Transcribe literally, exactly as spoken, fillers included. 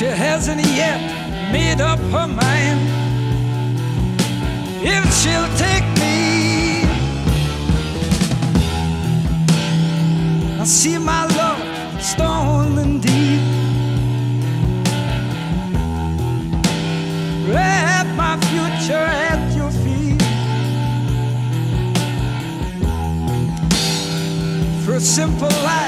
She hasn't yet made up her mind if she'll take me. I see my love stone and deep, wrap my future at your feet. For a simple life